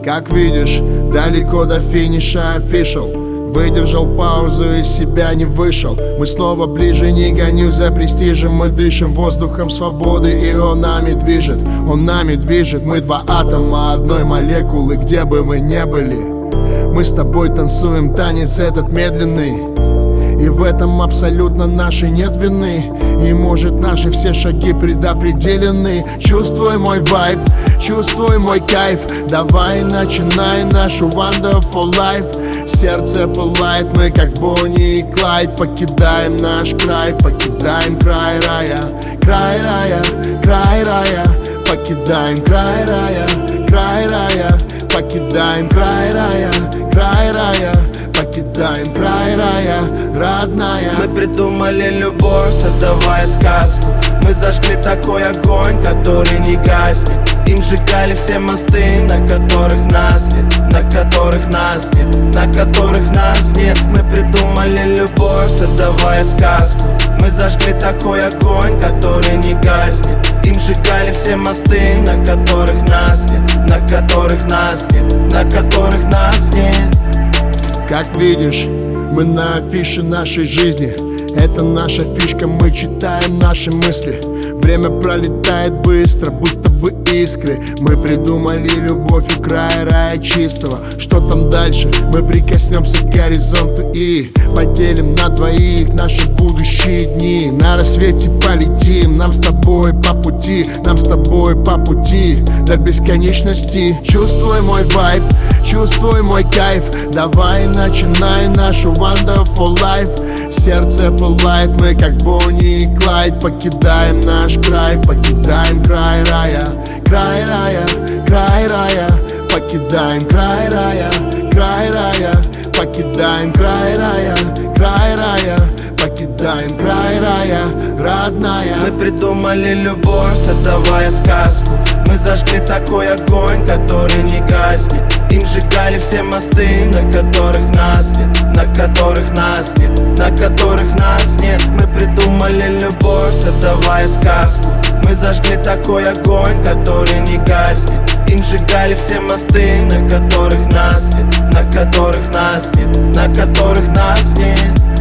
Как видишь, далеко до финиша official. Выдержал паузу, из себя не вышел. Мы снова ближе, не гоню за престижем. Мы дышим воздухом свободы, и он нами движет. Он нами движет. Мы два атома одной молекулы, где бы мы не были. Мы с тобой танцуем танец этот медленный, и в этом абсолютно нашей нет вины. И может наши все шаги предопределены. Чувствуй мой вайб, чувствуй мой кайф. Давай начинай нашу wonderful life. Сердце пылает, мы как Бонни и Клайд. Покидаем наш край, покидаем край рая. Край рая, край рая. Покидаем край рая, край рая. Покидаем край рая, край рая. Покидаем край рая, родная. Мы придумали любовь, создавая сказку. Мы зажгли такой огонь, который не гаснет. Им сжигали все мосты, на которых нас нет, на которых нас нет, на которых нас нет. Мы придумали любовь, создавая сказку. Мы зажгли такой огонь, который не гаснет. Им сжигали все мосты, на которых нас нет, на которых нас нет, на которых нас нет. Как видишь, мы на афише нашей жизни. Это наша фишка, мы читаем наши мысли. Время пролетает быстро, будто бы искры. Мы придумали любовь у края рая чистого. Что там дальше? Мы прикоснемся к горизонту и поделим на двоих наши будущие дни. На рассвете полетим, нам с тобой по пути, нам с тобой по пути до бесконечности. Чувствуй мой вайб, чувствуй мой кайф. Давай начинай нашу wonderful life. Сердце пылает, мы как Бонни и Клайд. Покидаем наш край, покидаем край рая. Край рая, край рая. Покидаем край рая, край рая. Покидаем край рая, край рая. Покидаем край рая, родная. Мы придумали любовь, создавая сказку. Мы зажгли такой огонь, который не гаснет. Им сжигали все мосты, на которых нас нет, на которых нас нет, на которых нас нет. Мы придумали любовь, создавая сказку. Мы зажгли такой огонь, который не гаснет. Им сжигали все мосты, на которых нас нет, на которых нас нет, на которых нас нет.